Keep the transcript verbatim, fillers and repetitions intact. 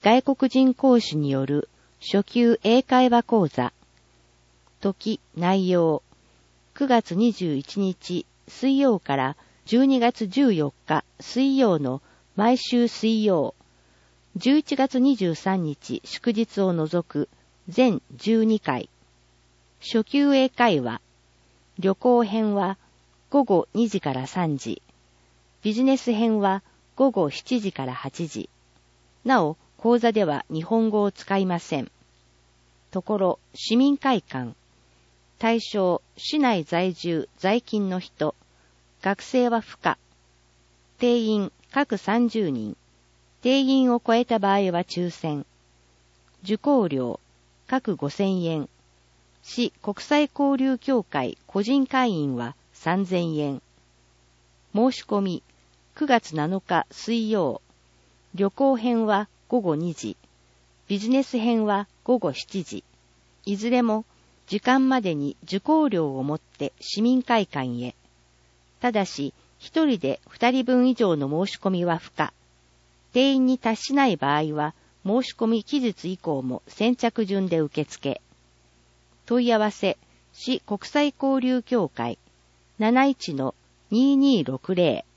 外国人講師による初級英会話講座。時、内容。くがつにじゅういちにち水曜からじゅうにがつじゅうよっか水曜の毎週水曜。じゅういちがつにじゅうさんにち祝日を除く全じゅうにかい。初級英会話。旅行編はごごにじからさんじ。ビジネス編はごごしちじからはちじ。なお、講座では日本語を使いません。ところ、市民会館。対象、市内在住、在勤の人。学生は不可。定員、各さんじゅうにん。定員を超えた場合は抽選。受講料、各ごせんえん。市国際交流協会個人会員はさんぜんえん。申し込み、くがつなのか水曜。旅行編はごごにじ。ビジネス編はごごしちじ。いずれも時間までに受講料を持って市民会館へ。ただし、一人で二人分以上の申し込みは不可。定員に達しない場合は、申し込み期日以降も先着順で受付。問い合わせ、市国際交流協会 なないちのにーにーろくぜろ